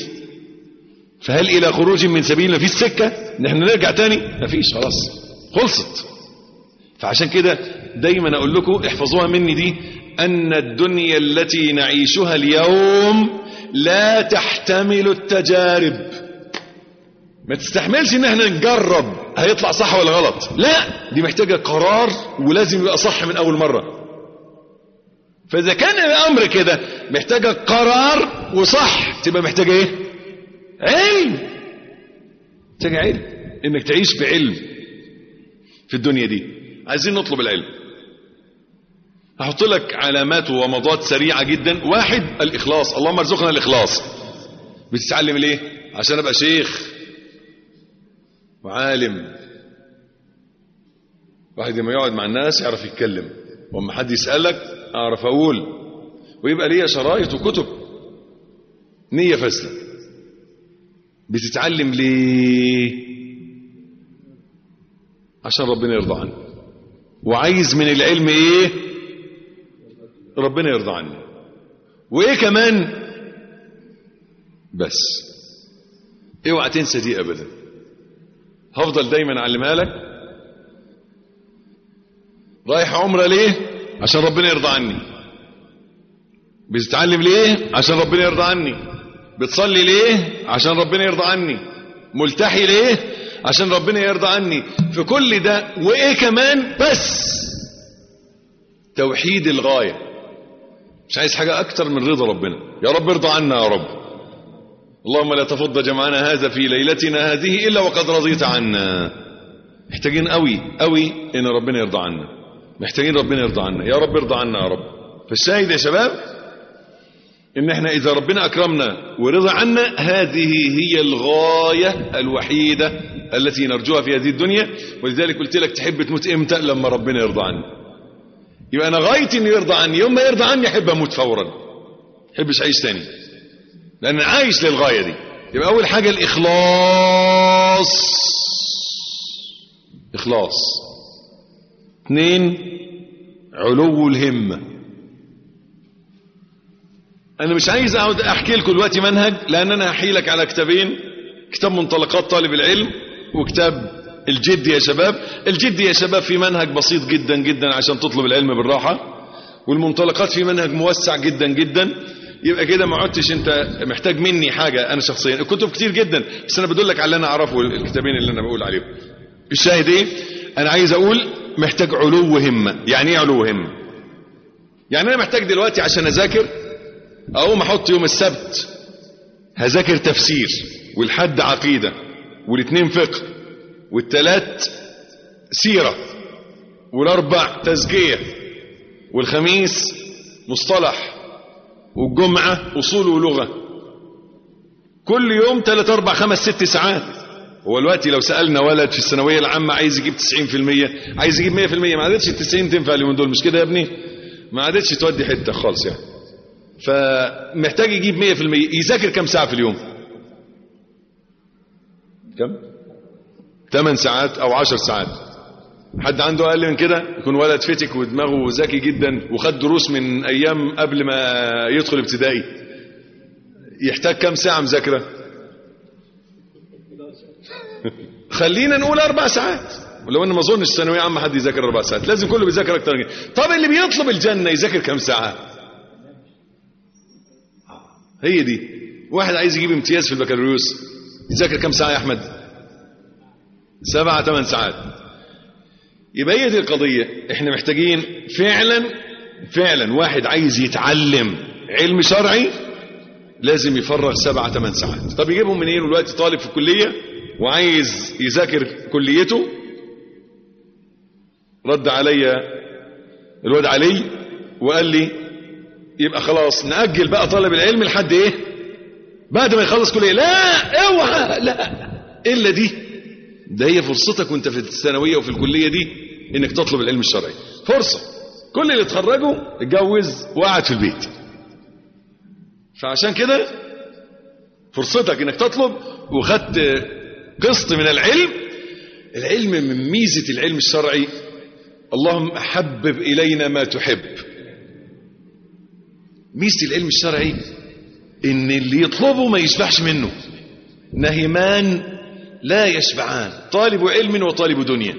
مفيش سكة نحن نرجع تاني، مفيش، خلاص خلصت. فعشان كده دايما أقول لكم احفظوها مني دي، أن الدنيا التي نعيشها اليوم لا تحتمل التجارب. ما تستحملش ان احنا نجرب هيطلع صح ولا غلط، لا، دي محتاجة قرار ولازم يبقى صح من أول مرة. فإذا كان الأمر كده محتاجة قرار وصح، تبقى محتاجة علم. محتاجة علم، إنك تعيش بعلم في الدنيا دي. عايزين نطلب العلم. هحط لك علامات ومضات سريعة جدا. 1 الإخلاص، اللهم ارزقنا الإخلاص. بتتعلم ليه؟ عشان أبقى شيخ وعالم. واحد لما يقعد مع الناس يعرف يتكلم، وما حد يسألك أعرف أقول، ويبقى ليا شرايط وكتب. نية فاسدة. بتتعلم ليه؟ عشان ربنا يرضى عنه، وعايز من العلم ربنا يرضى عنه. كمان بس اوعى تنسى دي ابدا، هفضل دايما اعلمها لك. رايح عمره ليه؟ عشان ربنا يرضى عني. بتتعلم ليه؟ عشان ربنا يرضى عني. بتصلي ليه؟ عشان ربنا يرضى عني. ملتحي ليه؟ عشان ربنا يرضى عني. في كل ده وايه كمان؟ بس توحيد الغاية. مش عايز حاجة اكتر من رضا ربنا. يا رب ارضى عنا يا رب. اللهم لا تفض جمعنا هذا في ليلتنا هذه الا وقد رضيت عنا. محتاجين قوي قوي ان ربنا يرضى عنا. محتاجين ربنا يرضى عنا. يا رب ارضى عنا يا رب. فالشاهد يا شباب ان احنا اذا ربنا اكرمنا ورضى عنا هذه هي الغاية الوحيدة التي نرجوها في هذه الدنيا. ولذلك قلت لك تحب تموت امتى؟ لما ربنا يرضى عني. يبقى انا غايتي انه يرضى عني. يوم ما يرضى عني احب اموت فورا. احبش اعيش تاني لان انا عايش للغاية دي. يبقى اول حاجة الاخلاص. اخلاص. 2 علو الهمة. انا مش عايز اقعد احكي لكم دلوقتي منهج لان انا هحكي لك على كتابين. كتاب منطلقات طالب العلم وكتاب الجد يا شباب. الجد يا شباب في منهج بسيط جدا جدا عشان تطلب العلم بالراحة. والمنطلقات في منهج موسع جدا جدا. يبقى كده ما عدتش انت محتاج مني حاجة. انا شخصيا الكتب كتير جدا بس انا بدلك على اللي انا اعرفه الكتابين اللي انا بقول عليهم. الشاهد ايه؟ انا عايز اقول محتاج علو همة. يعني ايه علو همة؟ يعني انا محتاج دلوقتي عشان اذاكر اقوم احط يوم السبت هذاكر تفسير والحد عقيدة والاثنين فقه والثلاث سيرة والاربع تزكية والخميس مصطلح والجمعة اصول ولغة. كل يوم 3 4 5 6 ساعات. هو الوقت لو سألنا ولد في الثانوية العامة عايز يجيب 90% عايز يجيب 100% ما عادتش 90 تنفع اليومين دول. مش كده يا ابني؟ ما عادتش تودي حتة خالص يعني. فمحتاج يجيب 100%. يذاكر كم ساعة في اليوم؟ كم؟ 8 ساعات او 10 ساعات. حد عنده اقل من كده؟ يكون ولد فتك ودماغه ذكي جدا وخد دروس من ايام قبل ما يدخل ابتدائي. يحتاج كم ساعة مذاكرة؟ خلينا نقول 4 ساعات. ولو ان ما اظنش ثانويه عامه حد يذاكر 4 ساعات. لازم كله بيذاكر اكتر من كده. طب اللي بيطلب الجنه يذاكر كم ساعه؟ هي دي. واحد عايز يجيب امتياز في البكالوريوس يذاكر كم ساعه يا احمد؟ 7 8 ساعات. يبقى هي دي القضيه. احنا محتاجين فعلا واحد عايز يتعلم علم شرعي لازم يفرغ 7 8 ساعات. طب يجيبهم منين؟ دلوقتي طالب في الكليه وعايز يذاكر كليته. رد علي الواد علي وقال لي يبقى خلاص نأجل بقى طالب العلم لحد ايه؟ بعد ما يخلص كلية. لا اوعى، لا الا دي. ده هي فرصتك وانت في الثانوية وفي الكلية دي انك تطلب العلم الشرعي. فرصة. كل اللي اتخرجوا اتجوز وقعد في البيت. فعشان كده فرصتك انك تطلب وخدت قسط من العلم. العلم من ميزة العلم الشرعي اللهم حبب إلينا ما تحب. ميزة العلم الشرعي إن اللي يطلبه ما يشبعش منه. نهمان لا يشبعان. طالب علم وطالب دنيا.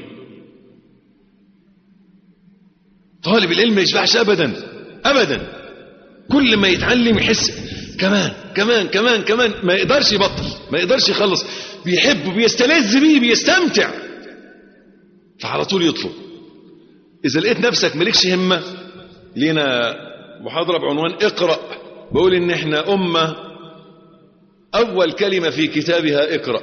طالب العلم ما يشبعش أبدا أبدا. كل ما يتعلم يحس كمان كمان كمان كمان. ما يقدرش يبطل. ما يقدرش يخلص. بيحب بيستلذ بيه بيستمتع. فعلى طول يطلب. إذا لقيت نفسك مالكش همة. لينا محاضرة بعنوان اقرأ. بقول إن احنا أمة أول كلمة في كتابها اقرأ.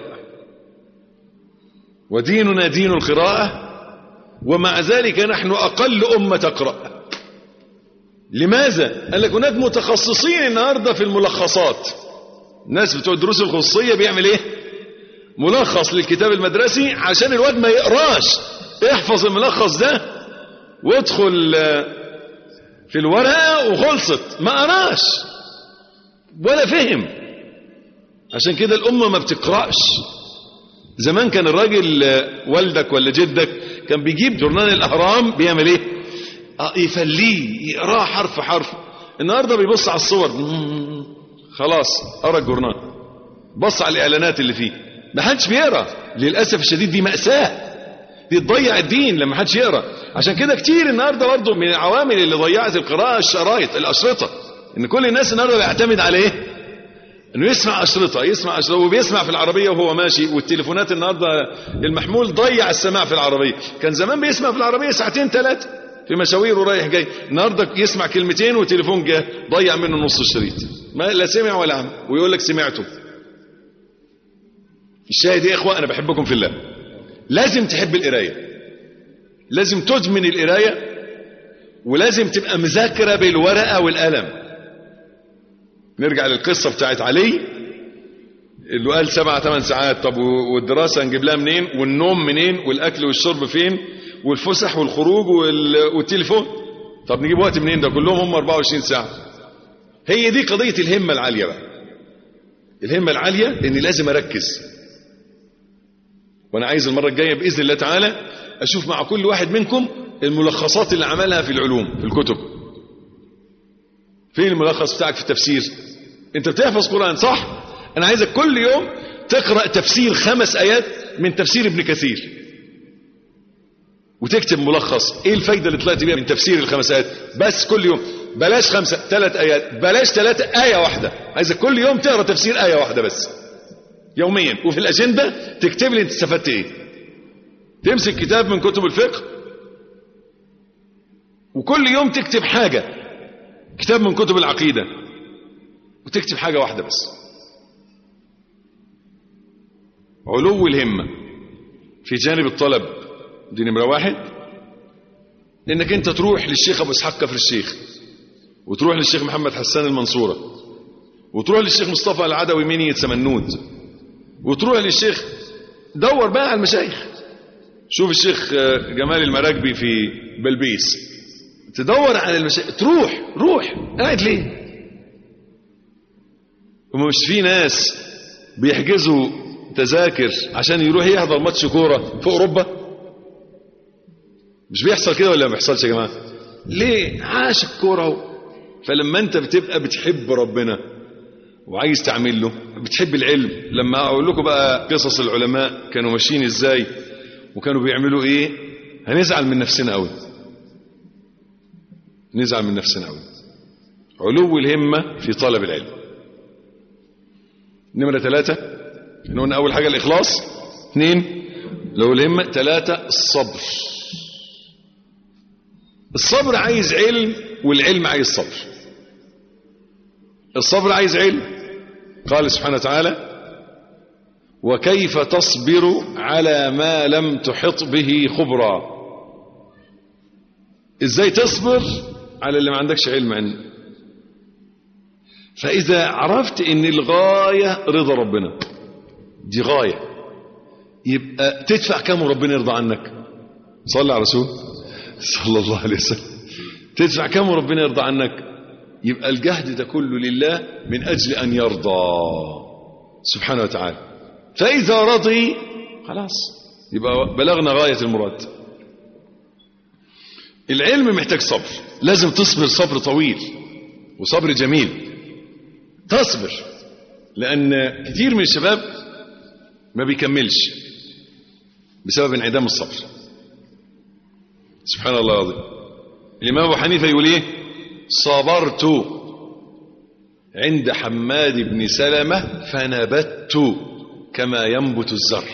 وديننا دين القراءة. ومع ذلك نحن أقل أمة تقرأ. لماذا؟ قال لك هناك متخصصين النهاردة في الملخصات. الناس بتوع الدروس الخصوصية بيعمل ايه؟ ملخص للكتاب المدرسي عشان الواد ما يقراش. احفظ الملخص ده وادخل في الورقة وخلصت. ما قراش ولا فهم. عشان كده الأمة ما بتقرأش. زمان كان الراجل والدك ولا جدك كان بيجيب جورنال الأهرام بيعمل ايه؟ يفليه يقراه حرف حرف. النهاردة بيبص على الصور خلاص قرأ الجورنال. بص على الإعلانات اللي فيه. ما حدش بيقرأ. للأسف الشديد دي مأساة. دي تضيع الدين لما حدش يقرأ. عشان كده كتير النهاردة برضه من العوامل اللي ضيعت القراءة الشرايط الأشرطة. ان كل الناس النهارده بيعتمد على ايه؟ انه يسمع اشرطه وبيسمع في العربيه وهو ماشي. والتليفونات النهارده المحمول ضيع السماع في العربيه. كان زمان بيسمع في العربيه ساعتين 3 في مشاوير ورايح جاي. النهارده يسمع كلمتين وتليفون جه ضيع منه نص الشريط، ما لا سمع ولا عمل، ويقول لك سمعته. الشاهد يا اخوه، انا بحبكم في الله. لازم تحب القرايه، لازم تدمن القرايه، ولازم تبقى مذاكره بالورقه والقلم. نرجع للقصه بتاعت علي اللي قال 7-8 ساعات. طب والدراسه نجيب لها منين؟ والنوم منين؟ والاكل والشرب فين؟ والفسح والخروج والتليفون، طب نجيب وقت منين؟ ده كلهم هم 24 ساعه. هي دي قضيه الهمه العاليه بقى. الهمه العاليه اني لازم اركز. وانا عايز المره الجايه باذن الله تعالى اشوف مع كل واحد منكم الملخصات اللي عملها في العلوم في الكتب. فين الملخص بتاعك في التفسير؟ انت بتحفظ قرآن صح؟ انا عايزك كل يوم تقرأ تفسير 5 آيات من تفسير ابن كثير، وتكتب ملخص ايه الفايدة اللي طلعت بيها من تفسير ال5 آيات. بس كل يوم، بلاش 5، 3 آيات، بلاش 3، آية واحدة. عايزك كل يوم تقرأ تفسير آية واحدة بس يوميا، وفي الأجندة تكتب لي انت استفدت ايه. تمسك كتاب من كتب الفقه وكل يوم تكتب حاجة، كتاب من كتب العقيدة وتكتب حاجة واحدة بس. علو الهمة في جانب الطلب دي نمرة 1. انك انت تروح للشيخ ابو اسحاق كفر الشيخ، وتروح للشيخ محمد حسان المنصورة، وتروح للشيخ مصطفى العدوي منية سمنود، وتروح للشيخ، دور بقى على المشايخ. شوف الشيخ جمال المراكبي في بلبيس، تدور على المشايخ. روح قاعد ليه؟ ومش في ناس بيحجزوا تذاكر عشان يروح يحضر ماتش كوره في اوروبا؟ مش بيحصل كده ولا ما بيحصلش يا جماعه؟ ليه؟ عاش الكوره. فلما انت بتبقى بتحب ربنا وعايز تعمل له، بتحب العلم. لما اقول لكم بقى قصص العلماء كانوا ماشيين ازاي وكانوا بيعملوا ايه، هنزعل من نفسنا قوي، نزعل من نفسنا قوي. علو الهمة في طلب العلم. نمرة 3 احنا قلنا اول حاجة الاخلاص، 2 لو الهمة، 3 الصبر. الصبر عايز علم، والعلم عايز صبر. الصبر عايز علم. قال سبحانه وتعالى: وكيف تصبر على ما لم تحط به خبرا. ازاي تصبر على اللي ما عندكش علم عنه؟ فإذا عرفت ان الغاية رضا ربنا، دي غاية، يبقى تدفع كم وربنا يرضى عنك؟ صلى على رسول صلى الله عليه وسلم. تدفع كم وربنا يرضى عنك؟ يبقى الجهد ده كله لله من أجل أن يرضى سبحانه وتعالى. فإذا رضي خلاص يبقى بلغنا غاية المراد. العلم محتاج صبر، لازم تصبر صبر طويل وصبر جميل. تصبر لأن كثير من الشباب ما بيكملش بسبب انعدام الصبر. سبحان الله العظيم. الإمام أبو حنيفة يقول ايه؟ صبرت عند حماد بن سلمة فنبت كما ينبت الزرع.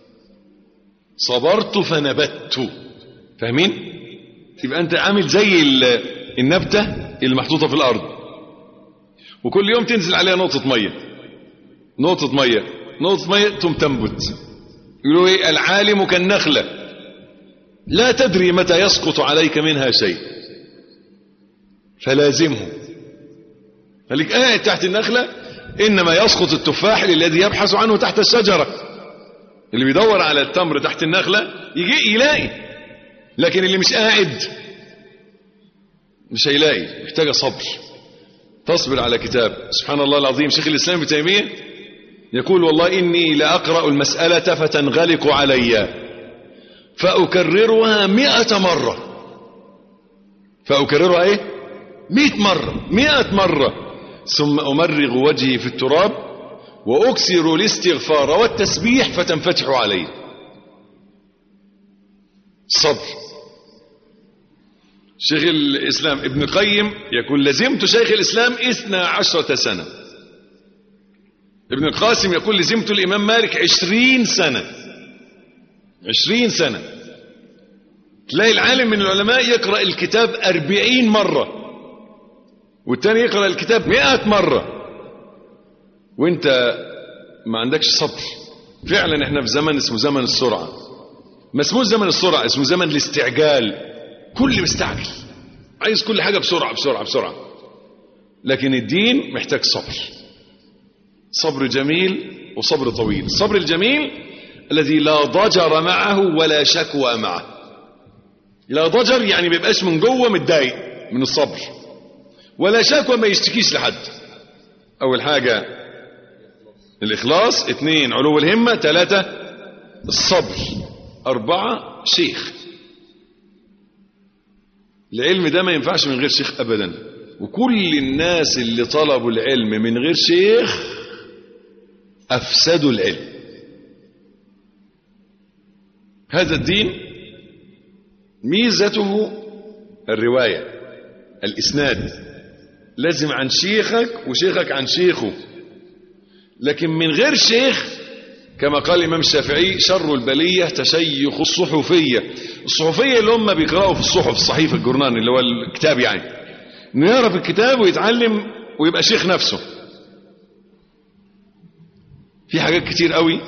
صبرت فنبت. فاهمين؟ يبقى انت عامل زي النبتة اللي محطوطة في الارض، وكل يوم تنزل عليها نقطة مية نقطة مية نقطة مية ثم تنبت. يقولوا ايه؟ العالم كالنخلة لا تدري متى يسقط عليك منها شيء فلازمه. خليك قاعد تحت النخلة، انما يسقط التفاح الذي يبحث عنه تحت الشجرة. اللي بيدور على التمر تحت النخلة يجي يلاقي، لكن اللي مش قاعد مش هيلاقي. محتاجة صبر. تصبر على كتاب. سبحان الله العظيم. شيخ الإسلام ابن تيمية يقول: والله إني لأقرأ المسألة فتنغلق علي فأكررها 100 مرة. فأكررها ايه؟ 100 مرة 100 مرة، ثم أمرغ وجهي في التراب وأكسر الاستغفار والتسبيح فتنفتح علي. صبر. شيخ الإسلام ابن القيم يقول لزمت شيخ الإسلام 12 سنة. ابن القاسم يقول لزمت الإمام مالك 20 سنة. 20 سنة. تلاقي العالم من العلماء يقرأ الكتاب 40 مرة والتاني يقرأ الكتاب 100 مرة وانت ما عندكش صبر. فعلا احنا في زمن اسمه زمن السرعة. ما اسمه زمن السرعة، اسمه زمن الاستعجال. كل مستعجل عايز كل حاجة بسرعة بسرعة بسرعة. لكن الدين محتاج صبر، صبر جميل وصبر طويل. الصبر الجميل الذي لا ضجر معه ولا شكوى معه. لا ضجر يعني ما يبقاش من جوه متضايق من الصبر، ولا شكوى ما يشتكيش لحد. اول حاجة الاخلاص، 2 علو الهمة، 3 الصبر، 4 شيخ. العلم ده ما ينفعش من غير شيخ ابدا. وكل الناس اللي طلبوا العلم من غير شيخ افسدوا العلم. هذا الدين ميزته الرواية، الاسناد. لازم عن شيخك وشيخك عن شيخه. لكن من غير شيخ كما قال الإمام الشافعي شر البلية تشيخ الصحفية. الصحفية اللي هم بيقرأوا في الصحف، الصحيفة، الجورنان اللي هو الكتاب، يعني انه يعرف الكتاب ويتعلم ويبقى شيخ نفسه. في حاجات كتير قوي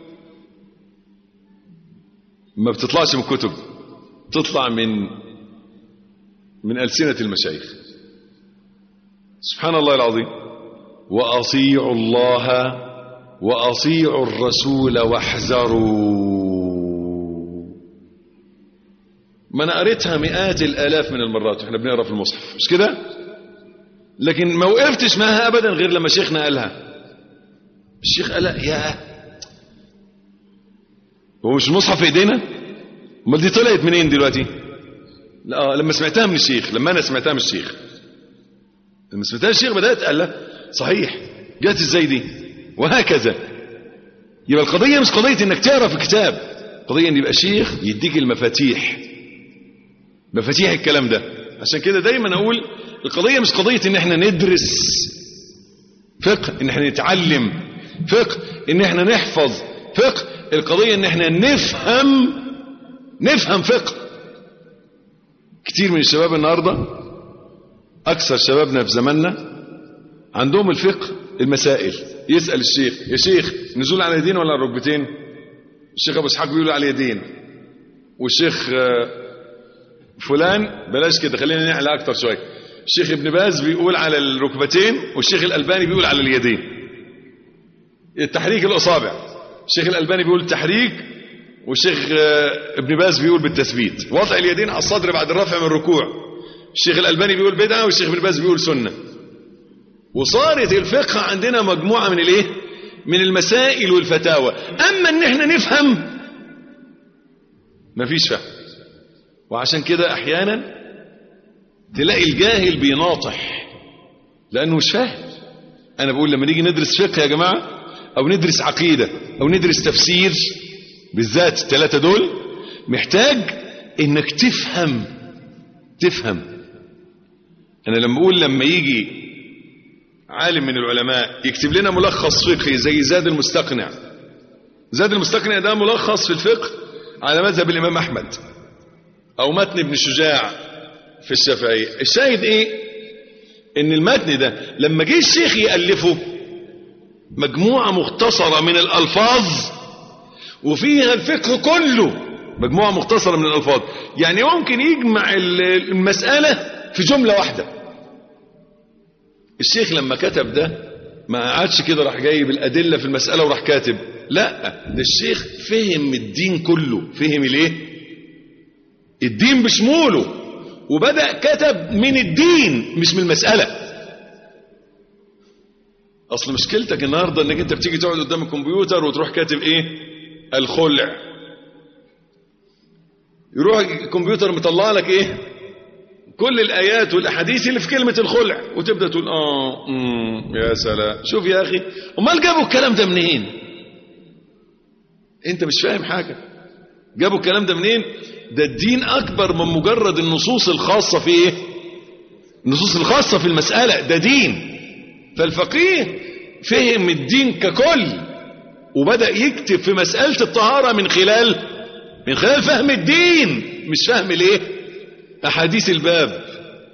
ما بتطلعش من كتب، تطلع من ألسنة المشايخ. سبحان الله العظيم. وأطيعوا الله وأطيعوا الرسول واحذروا. ما أنا قريتها مئات الآلاف من المرات واحنا بنقرا في المصحف، مش كده؟ لكن ما وقفتش معها أبدا غير لما شيخنا قالها. الشيخ قال يا هو مش المصحف في ايدينا؟ امال دي طلعت منين دلوقتي؟ لا لما سمعتها من الشيخ، لما انا سمعتها من الشيخ، لما سمعتها من الشيخ بدأت قال لا صحيح، جات ازاي دي؟ وهكذا. يبقى القضية مش قضية انك تقرا في كتاب، قضية ان يبقى شيخ يديك المفاتيح، مفاتيح الكلام ده. عشان كده دايما اقول القضية مش قضية ان احنا ندرس فقه، ان احنا نتعلم فقه، ان احنا نحفظ فقه. القضية ان احنا نفهم فقه. كتير من الشباب النهاردة، اكثر شبابنا في زماننا، عندهم الفقه المسائل. يسأل الشيخ يا شيخ نزول على اليدين ولا على الركبتين؟ الشيخ ابو اسحاق بيقول على اليدين، والشيخ فلان بلاش كده خلينا نعلى اكتر شويه، الشيخ ابن باز بيقول على الركبتين، والشيخ الالباني بيقول على اليدين. التحريك الاصابع، الشيخ الالباني بيقول تحريك، والشيخ ابن باز بيقول بالتثبيت. وضع اليدين على الصدر بعد الرفع من الركوع، الشيخ الالباني بيقول بدعه، والشيخ ابن باز بيقول سنه. وصارت الفقه عندنا مجموعه من الايه؟ من المسائل والفتاوى. اما ان احنا نفهم، مفيش فهم. وعشان كده احيانا تلاقي الجاهل بيناطح لانه مش فاهم. انا بقول لما نيجي ندرس فقه يا جماعه، او ندرس عقيده، او ندرس تفسير، بالذات الثلاثه دول، محتاج انك تفهم. انا لما اقول لما يجي عالم من العلماء يكتب لنا ملخص فقهي زي زاد المستقنع، زاد المستقنع ده ملخص في الفقه على مذهب الامام احمد، او متن ابن شجاع في الشافعية. الشاهد ايه؟ ان المتن ده لما جه الشيخ يألفه مجموعة مختصرة من الالفاظ وفيها الفقه كله، مجموعة مختصرة من الالفاظ، يعني ممكن يجمع المسألة في جملة واحدة. الشيخ لما كتب ده ما قعدش كده راح جايب الأدلة في المسألة وراح كاتب، لا، ده الشيخ فهم الدين كله، فهم الايه؟ الدين بشموله، وبدأ كتب من الدين مش من المسألة. اصل مشكلتك النهاردة انك انت بتيجي تقعد قدام الكمبيوتر وتروح كاتب ايه؟ الخلع، يروح الكمبيوتر مطلع لك ايه؟ كل الآيات والأحاديث اللي في كلمة الخلع، وتبدأ تقول يا سلام، شوف يا أخي امال جابوا الكلام ده منين؟ انت مش فاهم حاجة. جابوا الكلام ده منين؟ ده الدين أكبر من مجرد النصوص الخاصة في إيه؟ النصوص الخاصة في المسألة، ده دين. فالفقيه فهم الدين ككل وبدأ يكتب في مسألة الطهارة من خلال فهم الدين، مش فهم الايه؟ أحاديث الباب.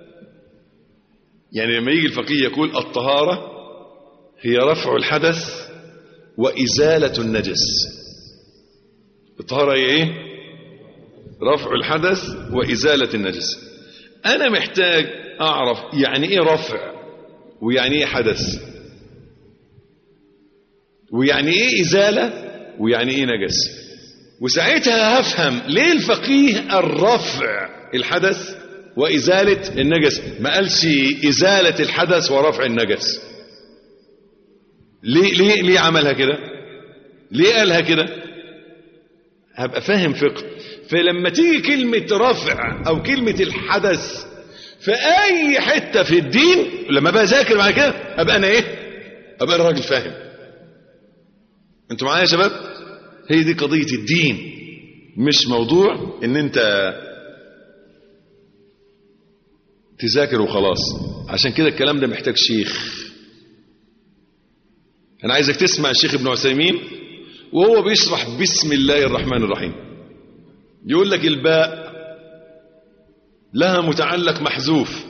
يعني لما يجي الفقيه يقول الطهارة هي رفع الحدث وإزالة النجس. الطهارة هي ايه؟ رفع الحدث وإزالة النجس. أنا محتاج أعرف يعني ايه رفع، ويعني ايه حدث، ويعني ايه إزالة، ويعني ايه نجس. وساعتها هفهم ليه الفقيه الرفع الحدث وإزالة النجس، ما قالش إزالة الحدث ورفع النجس. ليه عملها كده؟ ليه قالها كده؟ هبقى فاهم فقه. فلما تيجي كلمة رفع أو كلمة الحدث في أي حتة في الدين، لما بقى ذاكر بعد كده أبقى أنا إيه؟ أبقى أنا راجل فاهم. أنتوا معايا يا شباب؟ هي دي قضية الدين، مش موضوع إن أنت تذاكر وخلاص. عشان كده الكلام ده محتاج شيخ. أنا عايزك تسمع الشيخ ابن عثيمين وهو بيشرح بسم الله الرحمن الرحيم، يقول لك الباء لها متعلق محذوف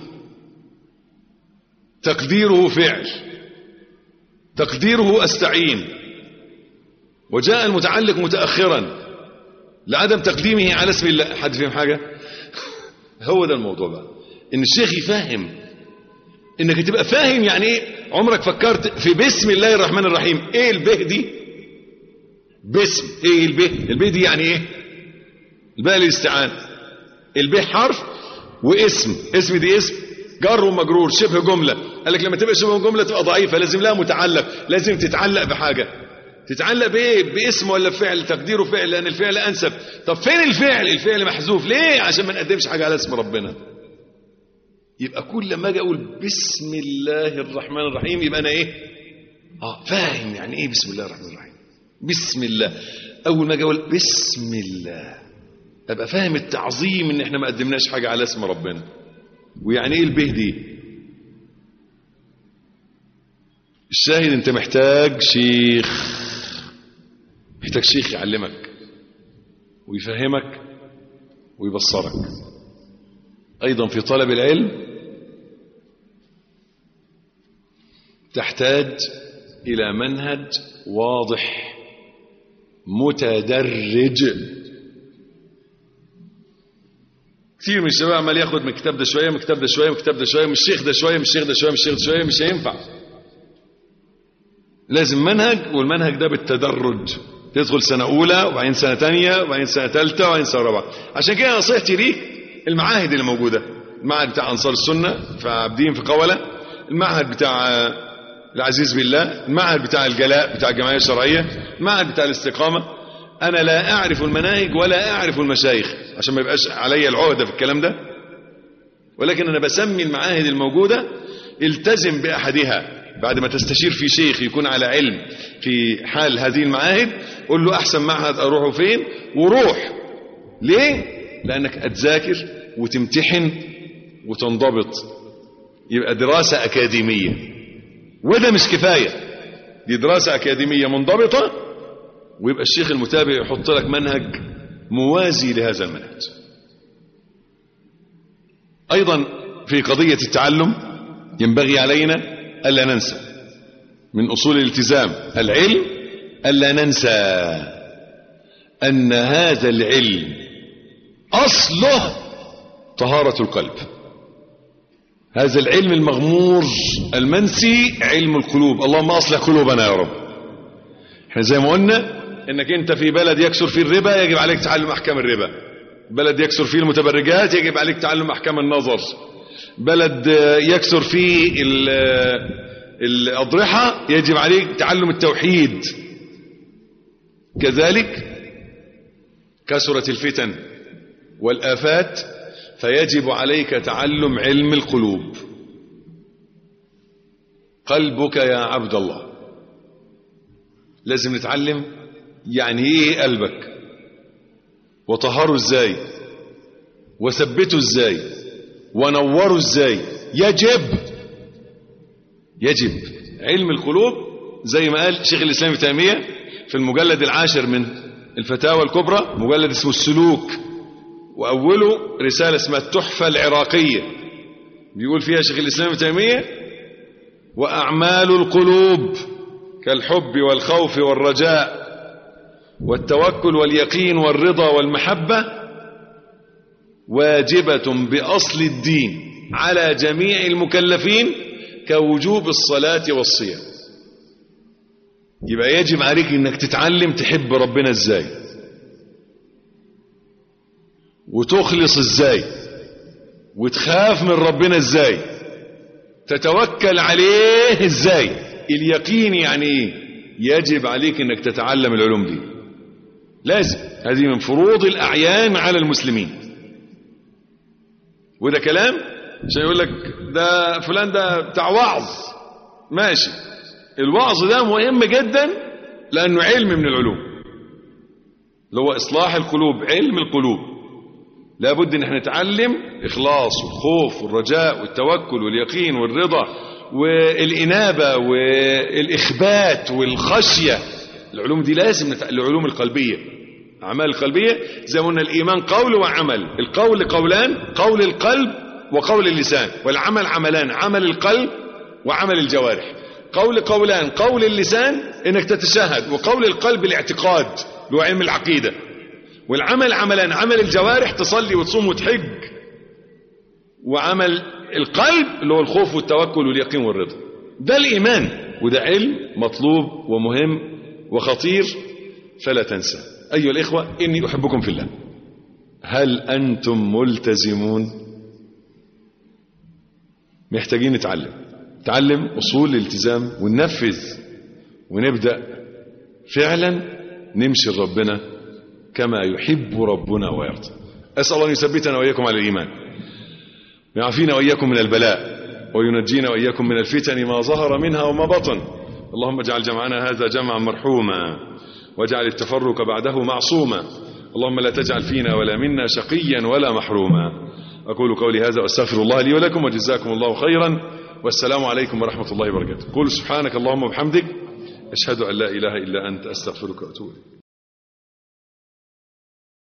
تقديره فعل، تقديره أستعين، وجاء المتعلق متأخرا لعدم تقديمه على اسم الله. حد فهم حاجة؟ هو ده الموضوع بقى، ان الشيخ يفهم، انك تبقى فاهم يعني ايه. عمرك فكرت في بسم الله الرحمن الرحيم ايه البه دي؟ بسم ايه البه دي يعني ايه؟ الباء الاستعانة. البه حرف واسم دي اسم جر ومجرور شبه جملة. قال لك لما تبقى شبه جملة تبقى ضعيفة، لازم لها متعلق، لازم تتعلق بحاجة. تتعلق بايه؟ باسم ولا بفعل؟ تقديره فعل لان الفعل انسب. طب فين الفعل؟ الفعل محذوف ليه؟ عشان ما نقدمش حاجة على اسم ربنا. يبقى كل ما اجي اقول بسم الله الرحمن الرحيم يبقى انا ايه؟ فاهم يعني ايه بسم الله الرحمن الرحيم. بسم الله، اول ما اجي اقول بسم الله ابقى فاهم التعظيم، ان احنا ما قدمناش حاجه على اسم ربنا. ويعني ايه البه دي؟ الشاهد انت محتاج شيخ، محتاج شيخ يعلمك ويفهمك ويبصرك. ايضا في طلب العلم تحتاج الى منهج واضح متدرج. كثير من الشباب عمال ياخد من كتاب ده شويه، من كتاب ده شويه، من كتاب ده شويه، من الشيخ ده شويه، من الشيخ ده شويه، من الشيخ ده شويه. مش هينفع. لازم منهج، والمنهج ده بالتدرج. تدخل سنه اولى وبعدين سنه ثانيه وبعدين سنه ثالثه وبعدين سنه رابعه. عشان كده نصيحتي ليك المعاهد اللي موجوده، المعهد بتاع انصار السنه في عابدين في قوله، المعهد بتاع العزيز بالله، المعهد بتاع الجلاء بتاع الجمعيه الشرعيه، المعهد بتاع الاستقامه. انا لا اعرف المناهج ولا اعرف المشايخ عشان ما يبقاش عليا العهده في الكلام ده، ولكن انا بسمي المعاهد الموجوده. التزم باحدها بعد ما تستشير في شيخ يكون على علم في حال هذه المعاهد. قول له احسن معهد اروحه فين، وروح. ليه؟ لانك هتذاكر وتمتحن وتنضبط، يبقى دراسه اكاديميه. وده مش كفايه، دي دراسه اكاديميه منضبطه، ويبقى الشيخ المتابع يحط لك منهج موازي لهذا المنهج. ايضا في قضيه التعلم ينبغي علينا الا ننسى من اصول الالتزام العلم، الا ننسى ان هذا العلم اصله طهاره القلب. هذا العلم المغمور المنسي علم القلوب. اللهم اصلح قلوبنا يا رب. احنا زي ما قلنا انك انت في بلد يكثر فيه الربا يجب عليك تعلم احكام الربا، بلد يكثر فيه المتبرجات يجب عليك تعلم احكام النظر، بلد يكثر فيه الاضرحه يجب عليك تعلم التوحيد. كذلك كثرت الفتن والآفات فيجب عليك تعلم علم القلوب. قلبك يا عبد الله، لازم نتعلم يعني ايه قلبك، وطهره ازاي وثبته ازاي ونوره ازاي. يجب علم القلوب زي ما قال شيخ الإسلام ابن تيمية في المجلد 10 من الفتاوى الكبرى، مجلد اسمه السلوك، وأوله رسالة اسمها التحفة العراقية، بيقول فيها شيخ الإسلام ابن تيمية: وأعمال القلوب كالحب والخوف والرجاء والتوكل واليقين والرضا والمحبة واجبة بأصل الدين على جميع المكلفين كوجوب الصلاة والصيام. يبقى يجب عليك انك تتعلم تحب ربنا ازاي، وتخلص ازاي، وتخاف من ربنا ازاي، تتوكل عليه ازاي. اليقين يعني ايه؟ يجب عليك انك تتعلم العلوم دي، لازم. هذه من فروض الاعيان على المسلمين. وده كلام عشان يقول لك ده فلان ده بتاع وعظ، ماشي، الوعظ ده مهم جدا لانه علم من العلوم اللي هو اصلاح القلوب، علم القلوب. لابد ان احنا نتعلم اخلاص والخوف والرجاء والتوكل واليقين والرضا والانابه والاخبات والخشيه. العلوم دي لازم العلوم القلبيه، اعمال القلبيه زي ما قلنا الايمان قول وعمل. القول قولان، قول القلب وقول اللسان، والعمل عملان، عمل القلب وعمل الجوارح. قول قولان، قول اللسان انك تتشهد، وقول القلب الاعتقاد اللي هو علم العقيده، والعمل عملان، عمل الجوارح تصلي وتصوم وتحج، وعمل القلب اللي هو الخوف والتوكل واليقين والرضا. ده الإيمان، وده علم مطلوب ومهم وخطير، فلا تنسى. أيها الإخوة، إني أحبكم في الله. هل أنتم ملتزمون؟ محتاجين نتعلم أصول الالتزام وننفذ، ونبدأ فعلا نمشي ربنا كما يحب ربنا ويرضى. أسأل الله أن يثبتنا وإياكم على الإيمان، ويعافينا وإياكم من البلاء، وينجينا وإياكم من الفتن ما ظهر منها وما بطن. اللهم اجعل جمعنا هذا جمعا مرحوما، واجعل التفرق بعده معصوما. اللهم لا تجعل فينا ولا منا شقيا ولا محروما. أقول قولي هذا وأستغفر الله لي ولكم، وجزاكم الله خيرا، والسلام عليكم ورحمة الله وبركاته. قل سبحانك اللهم وبحمدك، أشهد أن لا إله إلا أنت، أستغفرك وأتوب إليك.